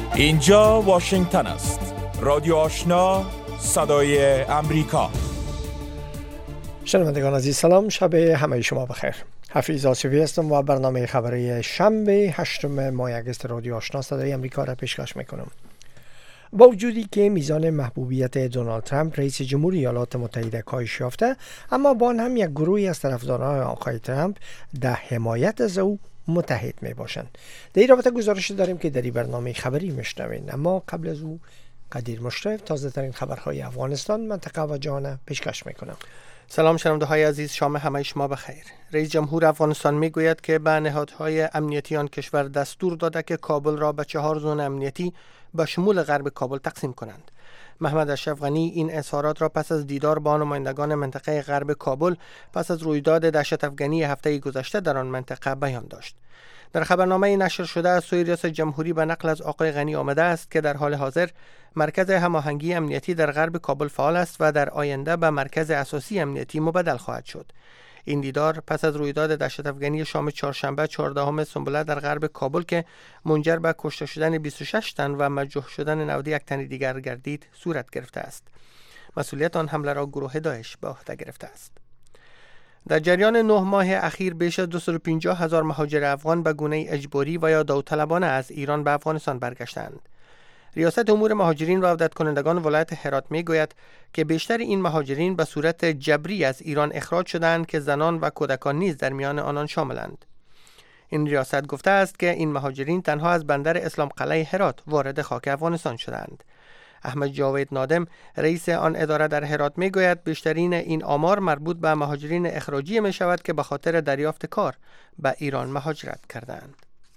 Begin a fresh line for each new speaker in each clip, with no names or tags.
اینجا واشنگتن است. رادیو آشنا، صدای امریکا.
شنوندگان عزیز سلام، شب همه شما بخیر. حفیظ آصفی هستم و برنامه خبری شنبه 8 ماه اگست رادیو آشنا صدای امریکا را پیشکش میکنم. با وجودی که میزان محبوبیت دونالد ترامپ رئیس جمهوری ایالات متحده کاهش یافته، اما با آن هم یک گروهی از طرفداران آقای ترامپ در حمایت از او متحد می باشند. در این رابطه گزارش داریم که در این برنامه خبری میشنوین، اما قبل از او قدیر مشرف تازه ترین خبرهای افغانستان، منطقه و جهان پیشکش میکنم.
سلام شنونده های عزیز، شام همه شما بخیر. رئیس جمهور افغانستان میگوید که به نهادهای امنیتی آن کشور دستور داده که کابل را به 4 زون امنیتی به شمول غرب کابل تقسیم کنند. محمد اشرف غنی این اظهارات را پس از دیدار با نمایندگان منطقه غرب کابل پس از رویداد دهشت افغانی هفته گذشته در آن منطقه بیان داشت. در خبرنامه نشر شده از سوی ریاست جمهوری به نقل از آقای غنی آمده است که در حال حاضر مرکز هماهنگی امنیتی در غرب کابل فعال است و در آینده به مرکز اساسی امنیتی مبدل خواهد شد. این دیدار پس از رویداد دهشت افغانی شام چهارشنبه 14 سنبله در غرب کابل که منجر به کشته شدن 26 تن و مجروح شدن 91 تن دیگر گردید صورت گرفته است. مسئولیت آن حمله را گروه داعش به عهده گرفته است. در جریان 9 ماه اخیر بیش از 250,000 مهاجر افغان به گونه اجباری و یا داوطلبانه از ایران به افغانستان برگشتند. ریاست امور مهاجرین و عودت کنندگان ولایت هرات می گوید که بیشتر این مهاجرین به صورت جبری از ایران اخراج شدند که زنان و کودکان نیز در میان آنان شاملند. این ریاست گفته است که این مهاجرین تنها از بندر اسلام قلعه هرات وارد خاک افغانستان شدند. احمد جاوید نادم رئیس آن اداره در هرات می گوید بیشترین این آمار مربوط به مهاجرین اخراجی می شود که به خاطر دریافت کار به ایران مهاجرت کردند.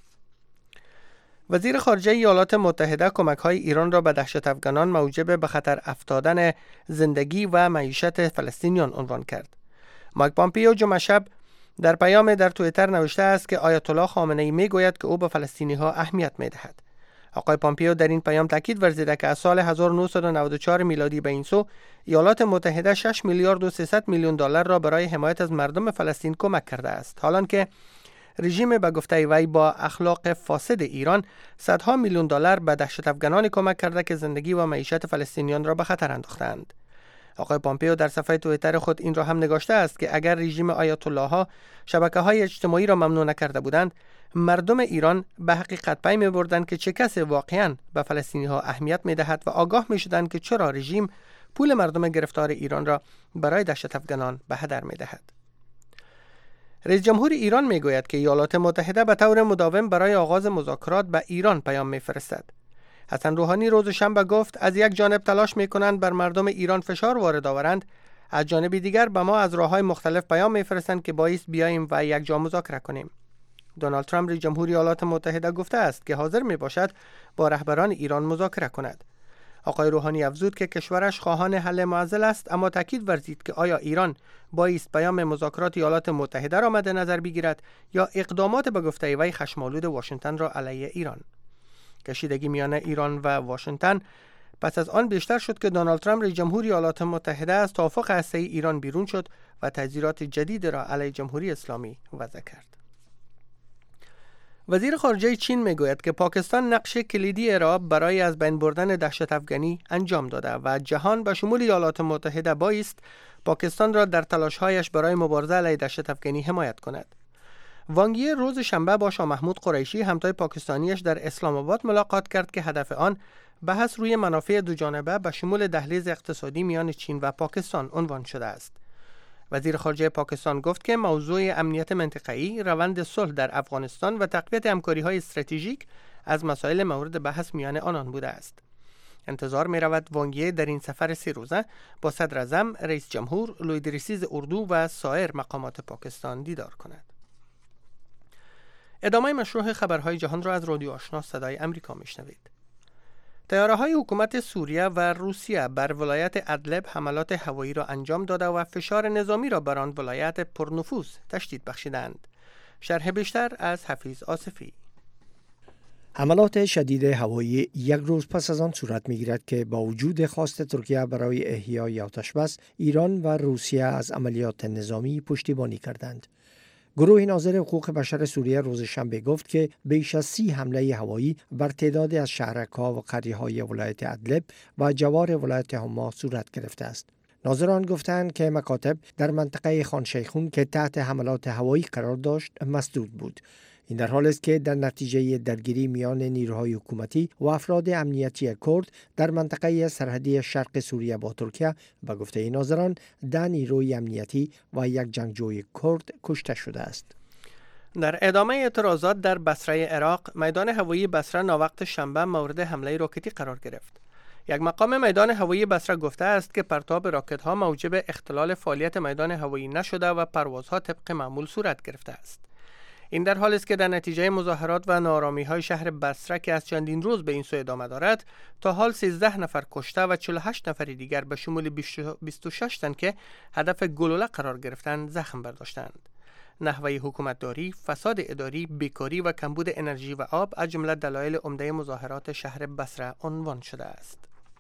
وزیر خارجه ایالات متحده کمک‌های ایران را به دهشت افغانان موجب به خطر افتادن زندگی و معیشت فلسطینیان عنوان کرد. مایک پامپیو جمعه شب در پیام در توییتر نوشته است که آیت الله خامنه‌ای میگوید که او به فلسطینی‌ها اهمیت می‌دهد. آقای پامپیو در این پیام تاکید ورزیده که از سال 1994 میلادی به این سو ایالات متحده 6 میلیارد و 300 میلیون دلار را برای حمایت از مردم فلسطین کمک کرده است، حالانکه رژیم به گفته وی با اخلاق فاسد ایران صدها میلیون دلار به دهشت افغانان کمک کرده که زندگی و معیشت فلسطینیان را به خطر انداختند. آقای پامپیو در صفحه توییتر خود این را هم نگاشته است که اگر رژیم آیت الله ها شبکه‌های اجتماعی را ممنوع نکرده بودند، مردم ایران به حقیقت پی می‌بردند که چه کسی واقعاً به فلسطینی‌ها اهمیت می‌دهد و آگاه می‌شدند که چرا رژیم پول مردم گرفتار ایران را برای دهشت افغانان به هدر می‌دهد. رئیس جمهور ایران میگوید که ایالات متحده به طور مداوم برای آغاز مذاکرات به ایران پیام میفرستد. حسن روحانی روز شنبه گفت از یک جانب تلاش میکنند بر مردم ایران فشار وارد آورند، از جانب دیگر به ما از راههای مختلف پیام میفرستند که بایست بیاییم و یک جا مذاکره کنیم. دونالد ترامپ رئیس جمهور ایالات متحده گفته است که حاضر میباشد با رهبران ایران مذاکره کند. آقای روحانی افزود که کشورش خواهان حل معضل است، اما تاکید ورزید که آیا ایران بایست پیام مذاکرات ایالات متحده را مد نظر بگیرد یا اقدامات به گفته وی خشم‌آلود واشنگتن را علیه ایران. کشیدگی میان ایران و واشنگتن پس از آن بیشتر شد که دونالد ترامپ رئیس جمهور ایالات متحده از توافق هسته‌ای ایران بیرون شد و تحذیرات جدید را علیه جمهوری اسلامی وضع کرد. وزیر خارجه چین میگوید که پاکستان نقش کلیدی را برای از بین بردن دهشت افغانی انجام داده و جهان به شمول ایالات متحده بایست پاکستان را در تلاش‌هایش برای مبارزه علیه دهشت افغانی حمایت کند. وانگ یی روز شنبه با شاه محمود قریشی همتای پاکستانیش در اسلام آباد ملاقات کرد که هدف آن بحث روی منافع دوجانبه به شمول دهلیز اقتصادی میان چین و پاکستان عنوان شده است. وزیر خارجه پاکستان گفت که موضوع امنیت منطقه‌ای، روند صلح در افغانستان و تقویت همکاری‌های استراتژیک از مسائل مورد بحث میان آنان بوده است. انتظار می رود وانگ یی در این سفر 3 روزه با صدر اعظم، رئیس جمهور، لوی درسیز اردو و سایر مقامات پاکستان دیدار کند. ادامه مشروع خبرهای جهان را از رادیو آشنا صدای امریکا میشنوید. طیاره‌های حکومت سوریه و روسیه بر ولایت ادلب حملات هوایی را انجام داده و فشار نظامی را بر آن ولایت پرنفوذ تشدید بخشیدند. شرح بیشتر از حفیظ آصفی.
حملات شدید هوایی یک روز پس از آن صورت می‌گیرد که با وجود خواست ترکیه برای احیای آتش بس، ایران و روسیه از عملیات نظامی پشتیبانی کردند. گروه ناظر حقوق بشر سوریه روز شنبه گفت که بیش از 30 حمله هوایی بر تعدادی از شهرک‌ها و قریه‌های ولایت ادلب و جوار ولایت حما صورت گرفته است. ناظران گفتند که مکاتب در منطقه خان شیخون که تحت حملات هوایی قرار داشت مسدود بود. این در حالی است که در نتیجه درگیری میان نیروهای حکومتی و افراد امنیتی کرد در منطقه سرحدی شرق سوریه با ترکیه به گفته ناظران 10 نیروی امنیتی و یک جنگجوی کرد کشته شده است.
در ادامه اعتراضات در بصره عراق، میدان هوایی بصره ناوقت شنبه مورد حمله راکتی قرار گرفت. یک مقام میدان هوایی بصره گفته است که پرتاب راکت‌ها موجب اختلال فعالیت میدان هوایی نشده و پروازها طبق معمول صورت گرفته است. این در حالی است که در نتیجه مظاهرات و ناآرامی‌های شهر بصره که از چندین روز به این سو ادامه دارد، تا حال 13 نفر کشته و 48 نفر دیگر به شمول 26 تن که هدف گلوله قرار گرفتند زخم برداشتند. نحوه حکومتداری، فساد اداری، بیکاری و کمبود انرژی و آب از جمله دلایل عمده مظاهرات شهر بصره عنوان شده است.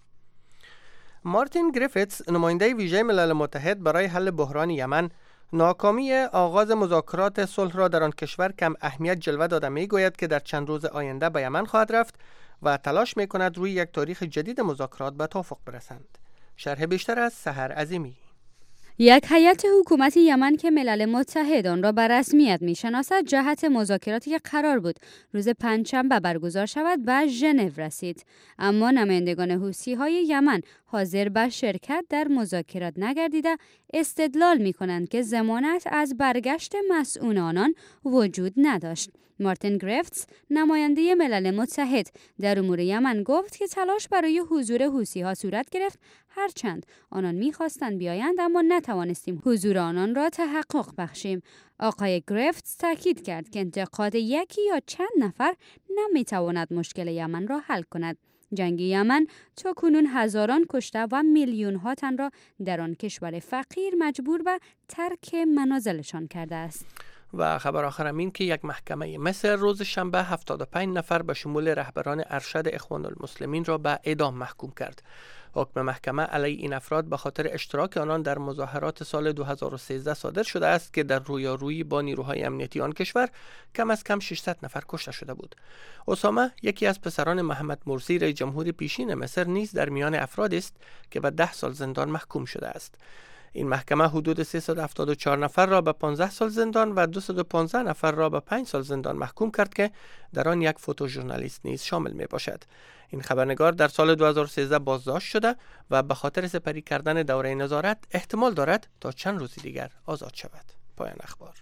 مارتین گریفتس، نماینده ویژه ملل متحد برای حل بحران یمن، ناکامی آغاز مذاکرات صلح را در آن کشور کم اهمیت جلوه داده می‌گوید که در چند روز آینده به یمن خواهد رفت و تلاش می‌کند روی یک تاریخ جدید مذاکرات به توافق برسند. شرح بیشتر از سحر عظیمی.
یک هیئت حکومت یمن که ملل متحد آن را به رسمیت می‌شناسد جهت مذاکراتی که قرار بود روز پنجشنبه برگزار شود به ژنو رسید، اما نمایندگان حوثی‌های یمن حاضر به شرکت در مذاکرات نگردیده استدلال می‌کنند که ضمانت از برگشت مسئول آنان وجود نداشت. مارتین گریفتس، نماینده ملل متحد در امور یمن، گفت که تلاش برای حضور حوثی‌ها صورت گرفت، هرچند آنان می‌خواستند بیایند اما نتوانستیم حضور آنان را تحقق بخشیم. آقای گریفتس تاکید کرد که انتقاد یکی یا چند نفر نمی‌تواند مشکل یمن را حل کند. جنگ یمن تا کنون هزاران کشته و میلیون‌ها تن را در آن کشور فقیر مجبور به ترک منازلشان کرده است.
و خبر آخر این که یک محکمه مصر روز شنبه 75 نفر به شمول رهبران ارشد اخوان المسلمین را به اعدام محکوم کرد. حکم محکمه علیه این افراد به خاطر اشتراک آنان در مظاهرات سال 2013 صادر شده است که در رویارویی با نیروهای امنیتی آن کشور کم از کم 600 نفر کشته شده بود. اسامه، یکی از پسران محمد مرسی رئیس جمهور پیشین مصر، نیز در میان افرادی است که به 10 سال زندان محکوم شده است. این محکمه حدود 374 نفر را به 15 سال زندان و 215 نفر را به 5 سال زندان محکوم کرد که در آن یک فوتوژورنالیست نیز شامل می باشد. این خبرنگار در سال 2013 بازداشت شده و به خاطر سپری کردن دوره نظارت احتمال دارد تا چند روز دیگر آزاد شود. پایان اخبار.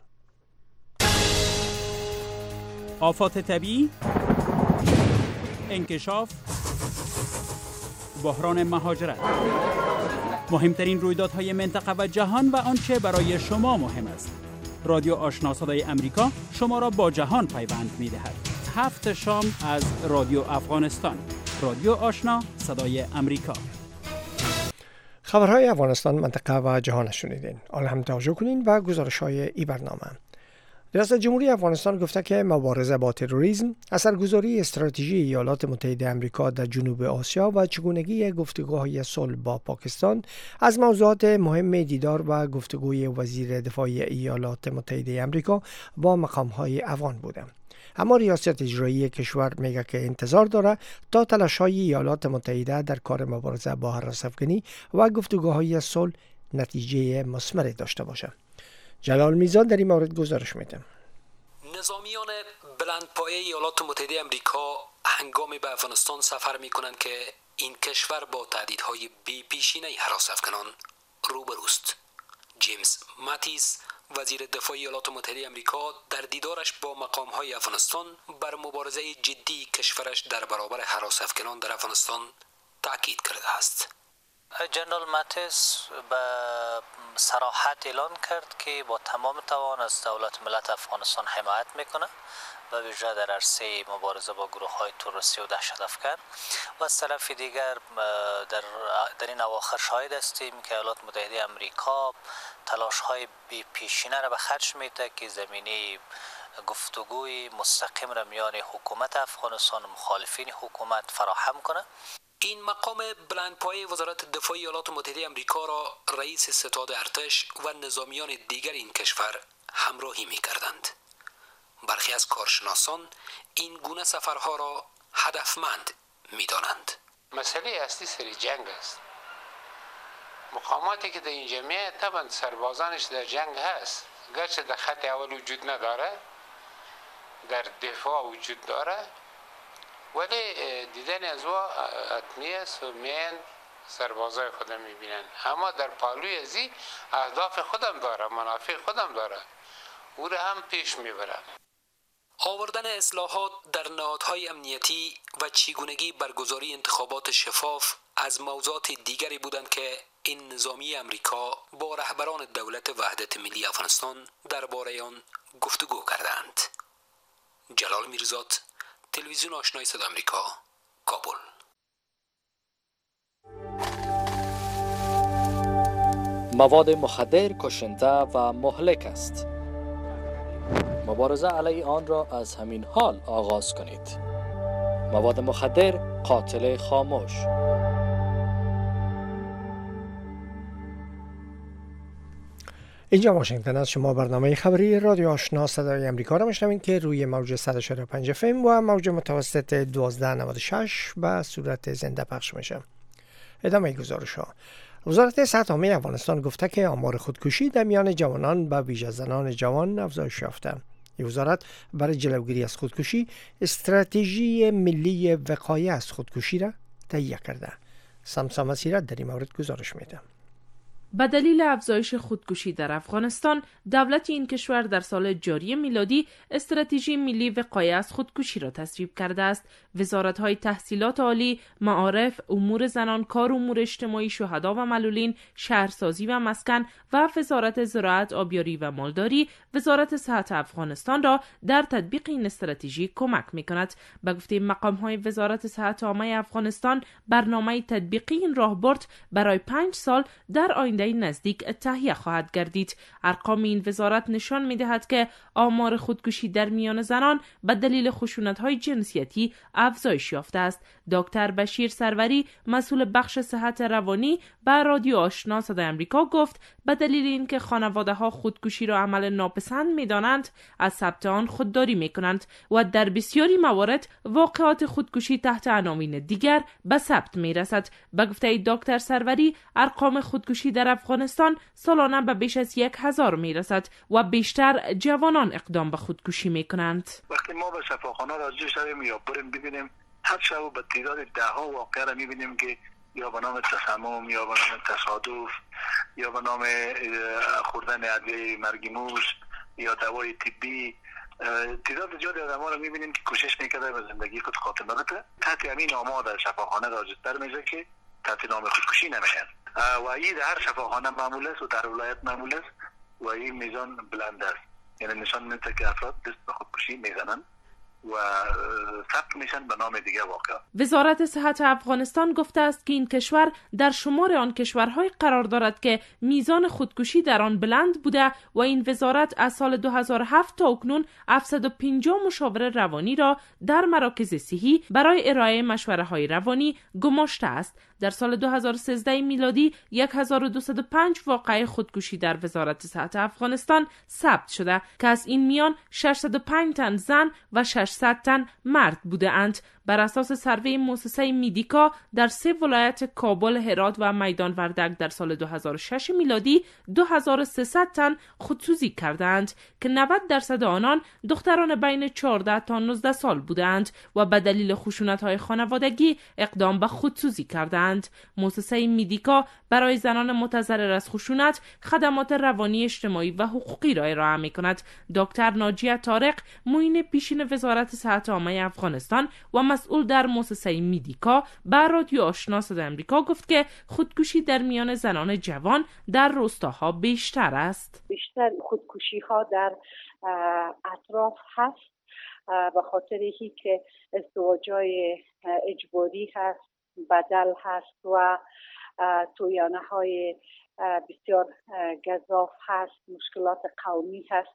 آفات طبیعی، انکشاف، بحران مهاجرت، مهمترین رویدادهای منطقه و جهان و آنچه برای شما مهم است. رادیو آشنا صدای امریکا شما را با جهان پیوند می‌دهد. 7 شام از رادیو افغانستان. رادیو آشنا صدای امریکا.
خبرهای افغانستان، منطقه و جهان شنیدین. حالا هم توجه کنین و گزارش‌های این برنامه. ریاست جمهوری افغانستان گفته که مبارزه با تروریسم، اثرگذاری استراتژی ایالات متحده آمریکا در جنوب آسیا و چگونگی گفتگوهای صلح با پاکستان از موضوعات مهم دیدار و گفتگوی وزیر دفاع ایالات متحده آمریکا با مقام‌های افغان بوده. اما ریاست اجرایی کشور میگه که انتظار داره تا تلاش‌های ایالات متحده در کار مبارزه با هراس‌افکنی و گفتگوهای صلح نتیجه مثمری داشته باشه. جلال میزان در این مورد گزارش میده.
نظامیان بلندپایه ایالات متحده آمریکا هنگامی به افغانستان سفر میکنند که این کشور با تهدیدهای بی‌پیشینه هراس‌افکنان روبروست. جیمز ماتیس، وزیر دفاع ایالات متحده آمریکا، در دیدارش با مقام‌های افغانستان بر مبارزه جدی کشورش در برابر هراس‌افکنان در افغانستان تاکید کرده است.
جنرال ماتیس به صراحت اعلان کرد که با تمام توان از دولت ملت افغانستان حمایت میکنه و ویژه در عرصه مبارزه با گروه‌های تروریستی و دهشت افکن و از طرف دیگر در این اواخر شاهد هستیم که ایالات متحده آمریکا تلاش‌های بی‌پیشینه را به خرج میده که زمینه گفتگوی مستقیم را میان حکومت افغانستان و مخالفین حکومت فراهم کنه.
این مقام بلندپایه وزارت دفاع ایالات متحده آمریکا را رئیس ستاد ارتش و نظامیان دیگر این کشور همراهی می کردند. برخی از کارشناسان این گونه سفرها را هدفمند می دانند.
مسئله اصلی سری جنگ است. مقاماتی که در این جمعیت طبعا سربازانش در جنگ هست، گرچه در خط اول وجود نداره، در دفاع وجود داره، ولی دیدن از او حتمی است و میان سربازای خودم میبینن. اما در پالوی ازی اهداف خودم داره، منافع خودم داره، او را هم پیش میبره.
آوردن اصلاحات در نهادهای امنیتی و چگونگی برگزاری انتخابات شفاف از موضوعات دیگری بودند که این نظامی امریکا با رهبران دولت وحدت ملی افغانستان درباره آن گفتگو کردند. جلال میرزاد، تلویزیون آشنای صدای آمریکا، کابل.
مواد مخدر کشنده و مهلک است. مبارزه علیه آن را از همین حال آغاز کنید. مواد مخدر قاتل خاموش.
اینجا واشنگتن است. شما برنامه خبری رادیو آشنا صدای امریکا را میشنوید که روی موج 104.5 FM و موج متوسط 1296 به صورت زنده پخش میشه. ادامه گزارش ها. وزارت صحت عامه افغانستان گفته که آمار خودکشی در میان جوانان به ویژه زنان جوان افزایش یافته. این وزارت برای جلوگیری از خودکشی استراتژی ملی وقایه از خودکشی را تهیه کرده. سمسا مسیرت در این مورد گزارش میده.
به دلیل افزایش خودکشی در افغانستان، دولت این کشور در سال جاری میلادی استراتژی ملی وقایه از خودکشی را تصویب کرده است. وزارت‌های تحصیلات عالی، معارف، امور زنان، کار امور اجتماعی، شهدا و معلولین، شهرسازی و مسکن و وزارت زراعت، آبیاری و مالداری وزارت صحت افغانستان را در تطبیق این استراتژی کمک می‌کند. به گفته مقام‌های وزارت صحت عامه افغانستان، برنامه تطبیقی این راهبرد برای 5 سال در آینده نزدیک تهیه خواهد گردید. ارقام این وزارت نشان می‌دهد که آمار خودکشی در میان زنان به دلیل خشونت‌های جنسیتی افزایش یافته است. دکتر بشیر سروری، مسئول بخش صحت روانی، به رادیو آشنا صدای آمریکا گفت به دلیل اینکه خانواده‌ها خودکشی را عمل ناپسند می‌دانند، از ثبت آن خودداری می‌کنند و در بسیاری موارد واقعات خودکشی تحت عناوین دیگر به ثبت می‌رسد. به گفته دکتر سروری، ارقام خودکشی در افغانستان سالانه به بیش از 1000 می‌رسد و بیشتر جوانان اقدام به خودکشی می‌کنند.
وقتی ما به شفاخانه راجع شویم یا بریم ببینیم، هر شب به تعداد ده‌ها واقعه را می‌بینیم که یا به نام تسمم یا به نام تصادف یا به نام خوردن ادویه مرگ موش یا دوای طبی، تعداد زیادی آدم‌ها رو می‌بینیم که کوشش می‌کنه به زندگی خود خاتمه بده. تحت همین آمار در شفاخانه راجع‌تر میشه که تحت نام خودکشی نمیشن و این در هر شفاخانه معمول است و در ولایت معمول است و این میزان بلند است. یعنی نشان میده که افراد دست به خودکشی میزنن و ثبت میشن به نام دیگه واقعا.
وزارت صحت افغانستان گفته است که این کشور در شمار آن کشورهای قرار دارد که میزان خودکشی در آن بلند بوده و این وزارت از سال 2007 تا اکنون 750 مشاور روانی را در مراکز صحی برای ارائه مشوره‌های روانی گماشته است. در سال 2013 میلادی 1205 واقعه خودکشی در وزارت صحت افغانستان ثبت شده که از این میان 605 تن زن و 600 تن مرد بوده اند. بر اساس سروی مؤسسه میدیکا در 3 ولایت کابل، هرات و میدان وردک در سال 2006 میلادی 2300 تن خودسوزی کردند که 90% آنان دختران بین 14 تا 19 سال بودند و به دلیل خشونت‌های خانوادگی اقدام به خودسوزی کردند. مؤسسه میدیکا برای زنان متضرر از خشونت خدمات روانی، اجتماعی و حقوقی را ارائه می‌کند. دکتر ناجیه طارق، معین پیشین وزارت صحت عامه افغانستان و مسئول در مؤسسه میدیکا، به رادیو آشنا صدای آمریکا گفت که خودکشی در میان زنان جوان در روستاها بیشتر است.
بیشتر خودکشی ها در اطراف هست به خاطر که ازدواج‌های اجباری هست، بدل هست و تویانه های بسیار گزاف هست، مشکلات قومی هست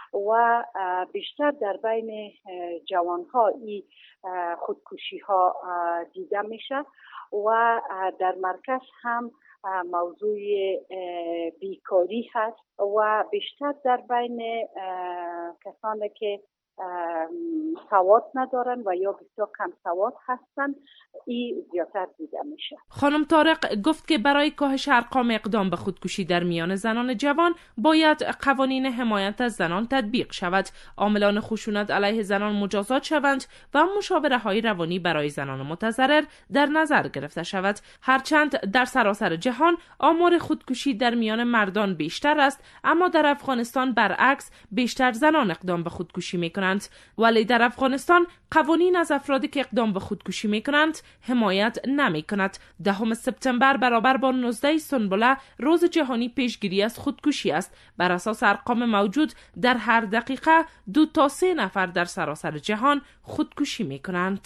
و بیشتر در بین جوان ها این خودکشی ها دیده میشه و در مرکز هم موضوع بیکاری هست و بیشتر در بین کسانی که سواد ندارن و یا بسیار کم سواد هستن این زیادتر دیده میشه.
خانم طارق گفت که برای کاهش ارقام اقدام به خودکشی در میان زنان جوان باید قوانین حمایت از زنان تطبیق شود، عاملان خشونت علیه زنان مجازات شوند و مشاوره های روانی برای زنان متضرر در نظر گرفته شود. هرچند در سراسر جهان آمار خودکشی در میان مردان بیشتر است، اما در افغانستان برعکس بیشتر زنان اقدام به خودکشی میکنند. ولی در افغانستان قوانین از افرادی که اقدام به خودکشی میکنند حمایت نمیکند. 10 سپتامبر برابر با 19 سنبله روز جهانی پیشگیری از خودکشی است. بر اساس ارقام موجود در هر دقیقه 2 تا 3 نفر در سراسر جهان خودکشی میکنند.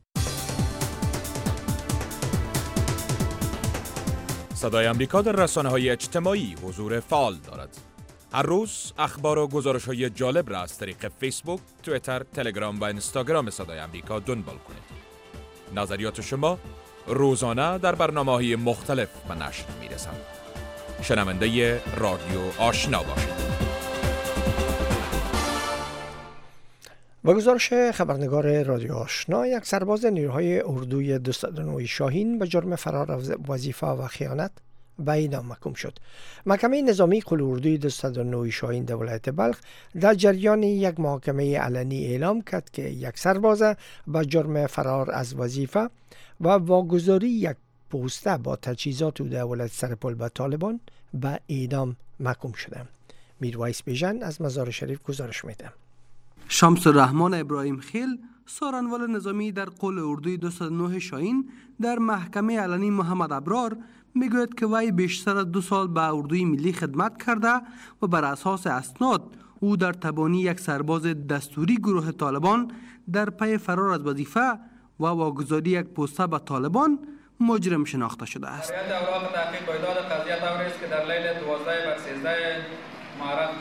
صدای آمریکا در رسانه‌های اجتماعی حضور فعال دارد. هر روز اخبار و گزارش‌های جالب را از طریق فیسبوک، توییتر، تلگرام و اینستاگرام صدای آمریکا دنبال کنید. نظریات شما روزانه در برنامه‌های مختلف به نشر می‌رسند. شنونده رادیو آشنا باشید.
با گزارش خبرنگار رادیو آشنا، یک سرباز نیروهای اردوی 209 شاهین به جرم فرار از وظیفه و خیانت به اعدام محکوم شد. محکمه نظامی قل اردوی 209 شاهین در ولایت بلخ در جریان یک محاکمه علنی اعلام کرد که یک سرباز به جرم فرار از وظیفه و واگذاری یک پوسته با تجهیزات در ولایت سرپل به طالبان به اعدام محکوم شده. میرویس بیژن از مزار شریف گزارش میده.
شمس الرحمن ابراهیم خیل، سارنوال نظامی در قل اردوی 209 شاهین، در محکمه علنی محمد ابرار میگوید که وی بیشتر از 2 سال به اردوی ملی خدمت کرده و بر اساس اسناد او در تبانی یک سرباز دستوری گروه طالبان در پی فرار از وظیفه و واگذاری یک پوسته به طالبان مجرم شناخته شده است.
اوراق تحقیق بایداد قضیه طوری است که در لیل 12 و 13 مهرم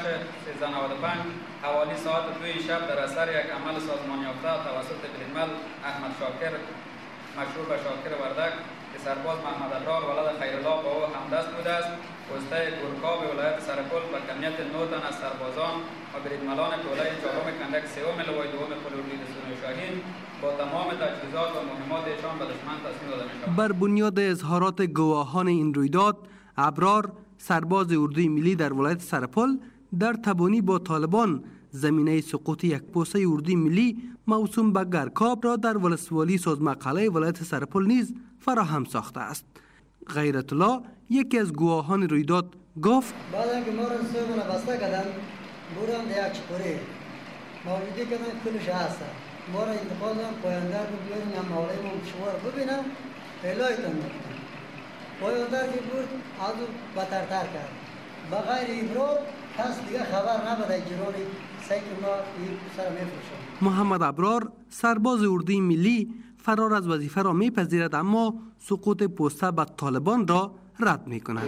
6/1395 حوالی ساعت 2 شب در اثر یک عمل سازمان یافته توسط بریدمل احمد شاکر مشهور به شاکر وردک که سرباز محمد ابرار ولد خیرالله با او همدست بوده است، پوسته گورکا به ولایت سرپل و کمیت 9 تن از سربازان و بریدملان توله 4 کندک 3 لوای 2 قل اردوی 209 شاهین با تمام تجهیزات و مهماتشان به دشمن تسلیم داده می‌شوند.
بر بنیاد اظهارات گواهان این رویداد، ابرار سرباز اردوی ملی در ولایت سرپل در تبانی با طالبان زمینه سقوط یک پوسته اردوی ملی موسوم به گرکاب را در ولسوالی سازمقاله ولایت سرپل نیز فراهم ساخته است. غیرت الله، یکی از گواهان رویداد، گفت
بعد اینکه ما را سومون بسته کردن بودم در یک چپوری موجودی کردن کلش هست ما را انتقال دارم پایاندر بود بیاریم یا مولی ما شوار ببینم الهیتان میکنم پایاندر که بود از او بترتر کرد بغیر ابرار کس دیگه خبر نبوده جراری سیک ما این سر میفروشم.
محمد ابرار سرباز اردوی ملی فرار از وظیفه را میپذیرد، اما سقوط پوسته به طالبان را رد میکند.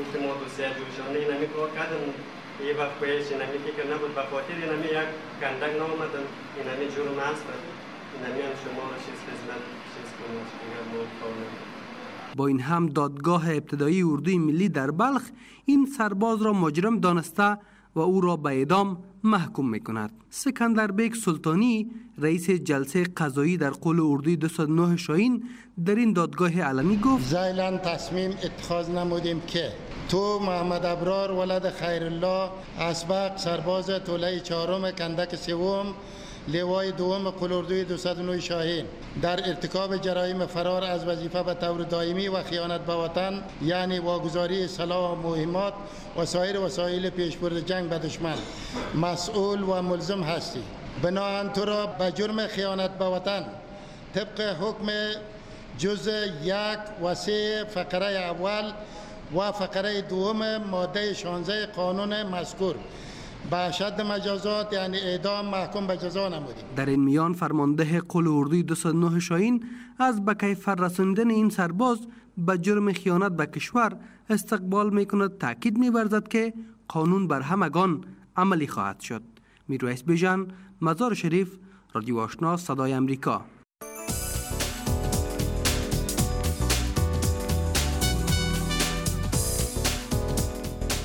یه وقت باید اینمی که نبود به خاطر اینمی یک گندک نامدن اینمی جرم هست اینمی هم شما را چیز خدمت چیز کنید.
با این هم دادگاه ابتدایی اردوی ملی در بلخ این سرباز را مجرم دانسته و او را به اعدام محکوم میکند. سکندر بیگ سلطانی، رئیس جلسه قضایی در قل اردوی 209 شاهین، در این دادگاه علنی گفت
زیلن تصمیم اتخاذ نمودیم که تو محمد ابرار ولد خیرالله اسبق سرباز توله 4 کندک 3 لوای 2 قل اردوی 209 شاهین در ارتکاب جرایم فرار از وظیفه به طور دائمی و خیانت به وطن یعنی واگذاری سلاح و مهمات و سایر وسایل پیشبرد جنگ به دشمن مسئول و ملزم هستی. بناهن تو را به جرم خیانت به وطن طبق حکم جزء 1 و 3 فقره اول و فقره 2 ماده 16 قانون مذکور به اشد مجازات یعنی اعدام محکوم به جزا نمودیم.
در این میان فرمانده قل اردوی 209 شاهین از به کیفر رساندن این سرباز به جرم خیانت به کشور استقبال میکند، تاکید می‌ورزد که قانون بر همگان عملی خواهد شد. میرویس بیژن، مزار شریف، رادیو آشنا، صدای آمریکا.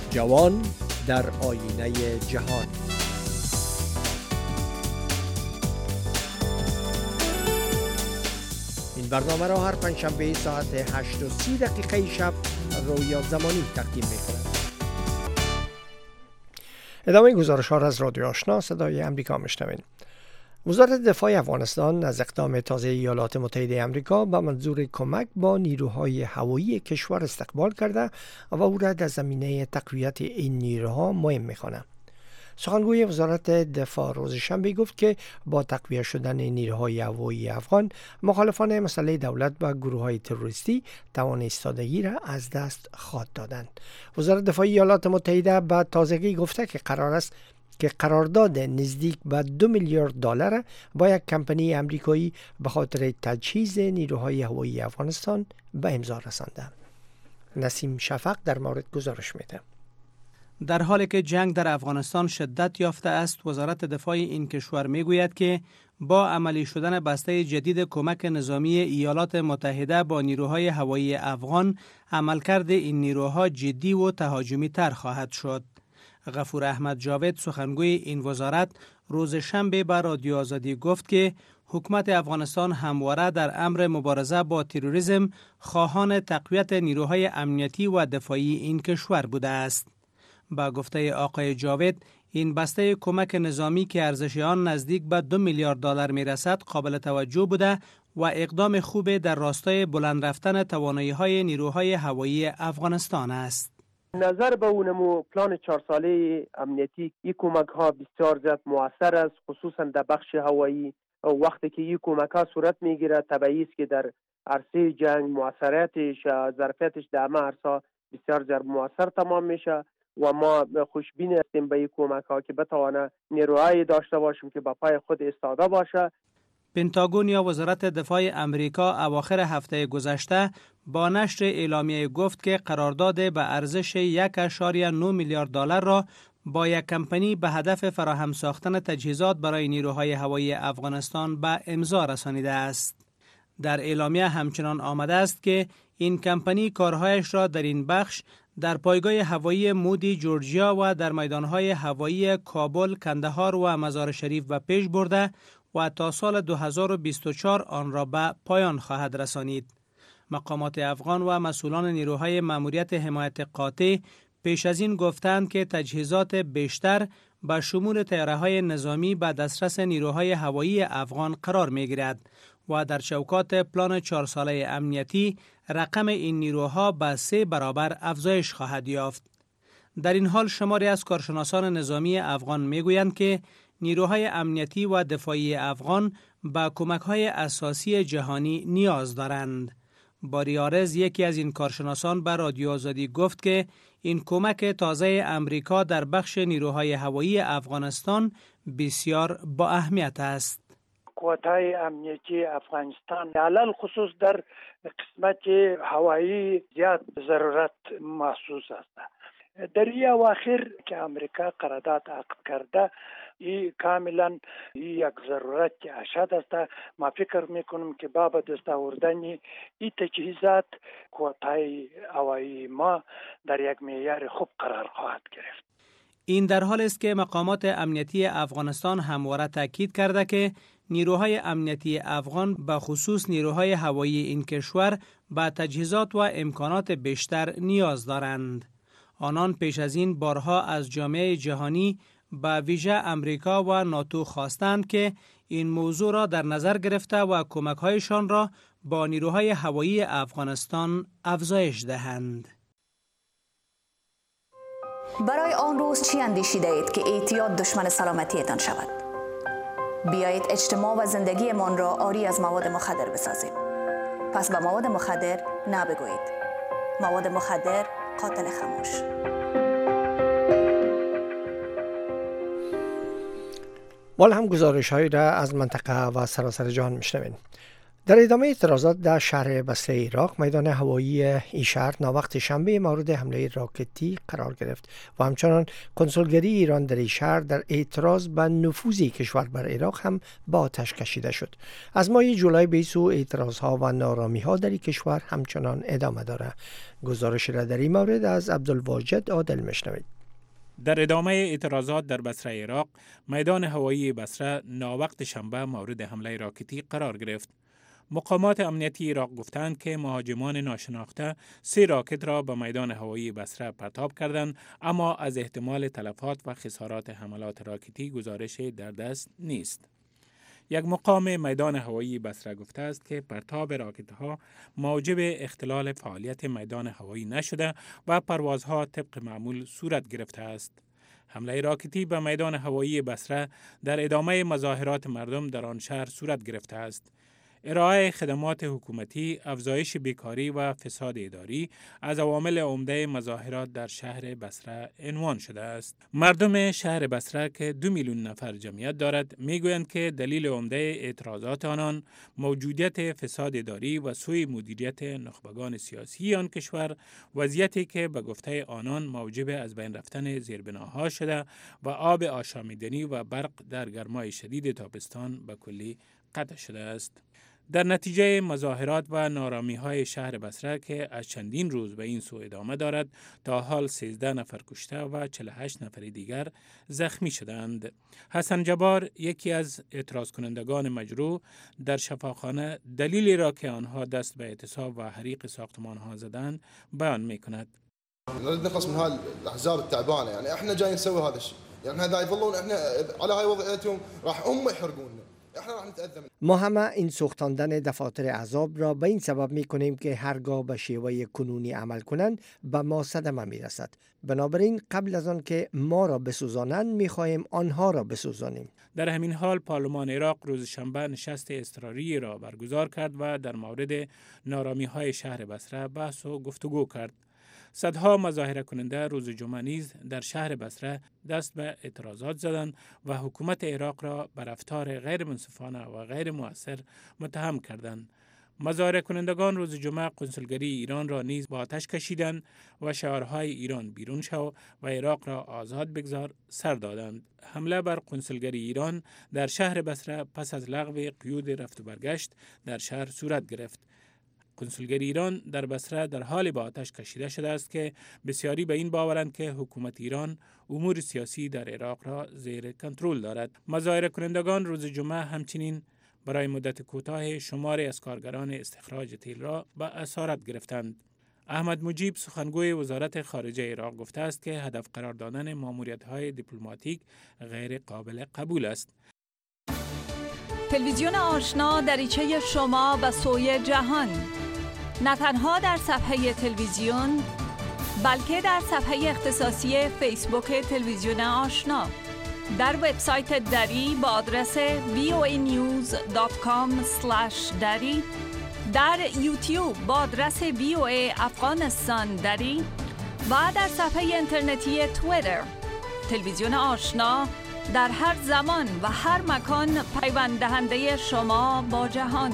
جوان در آینه جهان. این برنامه را هر پنجشنبه ساعت 8:30 شب رویا زمانی تقدیم می‌کنم. ادامه گزارش ها را از رادیو آشنا صدای امریکا میشنوید. وزارت دفاع افغانستان از اقدام تازه ایالات متحده آمریکا به منظور کمک با نیروهای هوایی کشور استقبال کرده و او را در زمینه تقویت این نیروها مهم می‌خواند. سخنگوی وزارت دفاع روز شنبه گفت که با تقویت شدن نیروهای هوایی افغان، مخالفان مسئله دولت و گروه‌های تروریستی توان ایستادگی را از دست خواهد دادند. وزارت دفاع ایالات متحده به تازگی گفته که قرار است که قرارداد نزدیک به $2 میلیارد با یک کمپانی امریکایی به خاطر تجهیز نیروهای هوایی افغانستان به امضا رسانده. نسیم شفق در مورد گزارش میده.
در حالی که جنگ در افغانستان شدت یافته است، وزارت دفاع این کشور میگوید که با عملی شدن بسته جدید کمک نظامی ایالات متحده با نیروهای هوایی افغان، عملکرد این نیروها جدی و تهاجمی تر خواهد شد. غفور احمد جاوید، سخنگوی این وزارت، روز شنبه به رادیو آزادی گفت که حکومت افغانستان همواره در امر مبارزه با تروریسم خواهان تقویت نیروهای امنیتی و دفاعی این کشور بوده است. با گفته آقای جاوید، این بسته کمک نظامی که ارزش آن نزدیک به $2 میلیارد میرسد قابل توجه بوده و اقدام خوب در راستای بلند رفتن توانایی‌های نیروهای هوایی افغانستان است.
نظر به اونمو پلان 4 ساله امنیتی این کمک ها بسیار زیاد مؤثر است، خصوصا در بخش هوایی. وقتی که این کمک ها صورت میگیره طبیعی است که در عرصه جنگ مؤثریتش، ظرفیتش در همه عرصه بسیار زیاد مؤثر تمام میشه و ما خوشبین هستیم به این کمک ها که بتوانه نیروهایی داشته باشیم که با پای خود ایستاده باشه.
پنتاگون یا وزارت دفاع امریکا اواخر هفته گذشته با نشر اعلامیه گفت که قرارداد به ارزش $1.9 میلیارد را با یک کمپانی به هدف فراهم ساختن تجهیزات برای نیروهای هوایی افغانستان به امضا رسانیده است. در اعلامیه همچنان آمده است که این کمپانی کارهایش را در این بخش در پایگاه هوایی مودی جورجیا و در میدانهای هوایی کابل، کندهار و مزار شریف به پیش برده و تا سال 2024 آن را به پایان خواهد رسانید. مقامات افغان و مسئولان نیروهای ماموریت حمایت قاطع پیش از این گفتند که تجهیزات بیشتر به شمول طیاره‌های نظامی به دسترس نیروهای هوایی افغان قرار می‌گیرد و در چوکات پلان 4 ساله امنیتی رقم این نیروها به 3 برابر افزایش خواهد یافت. در این حال شماری از کارشناسان نظامی افغان میگویند که نیروهای امنیتی و دفاعی افغان به کمک‌های اساسی جهانی نیاز دارند. باری آرز، یکی از این کارشناسان، به رادیو آزادی گفت که این کمک تازه امریکا در بخش نیروهای هوایی افغانستان بسیار با اهمیت است.
قوت‌های امنیتی افغانستان علل خصوص در قسمت هوایی زیاد ضرورت محسوس است. در این اواخر که امریکا قرارداد عقد کرده، این کاملا یک ضرورت اشد است. ما فکر میکنم که با دست آوردن این تجهیزات قوت‌های هوایی ما در یک معیار خوب قرار خواهد گرفت.
این در حال است که مقامات امنیتی افغانستان همواره تاکید کرده که نیروهای امنیتی افغان به خصوص نیروهای هوایی این کشور به تجهیزات و امکانات بیشتر نیاز دارند. آنان پیش از این بارها از جامعه جهانی به ویژه امریکا و ناتو خواستند که این موضوع را در نظر گرفته و کمک‌هایشان را با نیروهای هوایی افغانستان افزایش دهند.
برای آن روز چی اندیشیده اید که اعتیاد دشمن سلامتیتان شود؟ بیایید اجتماع و زندگیمان را عاری از مواد مخدر بسازیم. پس به مواد مخدر نبگویید. مواد مخدر قاتل خاموش.
حالا هم گزارش هایی را از منطقه و سراسر جهان میشنوید. در ادامه اعتراضات در شهر بصره عراق، میدان هوایی این شهر ناوقت شنبه مورد حمله راکتی قرار گرفت و همچنان کنسولگری ایران در این شهر در اعتراض به نفوذ کشور بر عراق هم با آتش کشیده شد. از ماه جولای به سو اعتراضها و نارامی‌ها در این کشور همچنان ادامه دارد. گزارش را در این مورد از عبدالواجد عادل میشنوید.
در ادامه اعتراضات در بصره عراق، میدان هوایی بصره ناوقت شنبه مورد حمله راکتی قرار گرفت. مقامات امنیتی عراق گفتند که مهاجمان ناشناخته 3 راکت را به میدان هوایی بصره پرتاب کردند، اما از احتمال تلفات و خسارات حملات راکتی گزارش در دست نیست. یک مقام میدان هوایی بصره گفته است که پرتاب راکت‌ها موجب اختلال فعالیت میدان هوایی نشده و پروازها طبق معمول صورت گرفته است. حمله راکتی به میدان هوایی بصره در ادامه مظاهرات مردم در آن شهر صورت گرفته است. ارائه خدمات حکومتی، افزایش بیکاری و فساد اداری از عوامل عمده مظاهرات در شهر بصره عنوان شده است. مردم شهر بصره که 2 میلیون نفر جمعیت دارد میگویند که دلیل عمده اعتراضات آنان موجودیت فساد اداری و سوء مدیریت نخبگان سیاسی آن کشور، وضعیتی که به گفته آنان موجب از بین رفتن زیربناها شده و آب آشامیدنی و برق در گرمای شدید تابستان به کلی قطع شده است. در نتیجه مظاهرات و نارامی‌های شهر بصره که از چندین روز به این سو ادامه دارد، تا حال 13 نفر کشته و 48 نفر دیگر زخمی شدند. حسن جبار، یکی از اعتراض کنندگان مجروح در شفاخانه، دلیلی را که آنها دست به اعتصاب و حریق ساختمان‌ها زدند بیان می‌کند.
نريد نخلص من هاي الاحزاب التعبانه، يعني احنا جايين نسوي هذا الشيء، يعني هذا يظلون احنا على هاي وضعيتهم راح يحرقونا.
ما همه این سوختاندن دفاتر احزاب را به این سبب می کنیم که هرگاه به شیوه کنونی عمل کنند به ما صدمه می رسد. بنابراین قبل از آن که ما را بسوزانند می خواهیم آنها را بسوزانیم.
در همین حال پارلمان عراق روز شنبه نشست اضطراری را برگزار کرد و در مورد نارامی‌های شهر بصره بحث و گفتگو کرد. صدها مظاهره کننده روز جمعه نیز در شهر بصره دست به اعتراضات زدند و حکومت عراق را به رفتار غیر منصفانه و غیر مؤثر متهم کردند. مظاهره کنندگان روز جمعه کنسولگری ایران را نیز با آتش کشیدند و شعارهای ایران بیرون شو و عراق را آزاد بگذار سر دادند. حمله بر کنسولگری ایران در شهر بصره پس از لغو قیود رفت و برگشت در شهر صورت گرفت. کنسولگری ایران در بصره در حال با آتش کشیده شده است که بسیاری به این باورند که حکومت ایران امور سیاسی در عراق را زیر کنترل دارد. مظاهره کنندگان روز جمعه همچنین برای مدت کوتاه شماری از کارگران استخراج تیل را به اسارت گرفتند. احمد مجیب، سخنگوی وزارت خارجه عراق، گفته است که هدف قرار دادن ماموریت‌های دیپلماتیک غیر قابل قبول است.
تلویزیون آشنا دریچه شما به سوی جهان، نه تنها در صفحه تلویزیون بلکه در صفحه اختصاصی فیسبوک تلویزیون آشنا، در وبسایت دری با آدرس voanews.com/dari، در یوتیوب با آدرس VOA افغانستان دری و در صفحه اینترنتی توییتر. تلویزیون آشنا در هر زمان و هر مکان پیوند دهنده شما با جهان.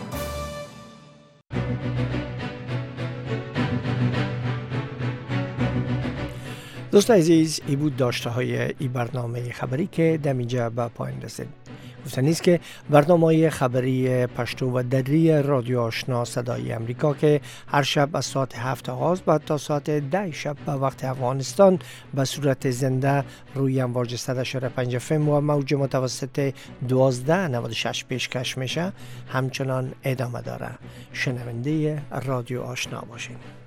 دوستان عزیز، ای بود داشته های ای برنامه خبری که در اینجا به پایان رسید. گفتنی است که برنامه خبری پشتو و دری رادیو آشنا صدای امریکا که هر شب از ساعت 7 آغاز و تا ساعت 10 شب به وقت افغانستان به صورت زنده روی امواج 100.5 FM و موج متوسط 1296 پیشکش میشه همچنان ادامه داره. شنونده رادیو آشنا باشین.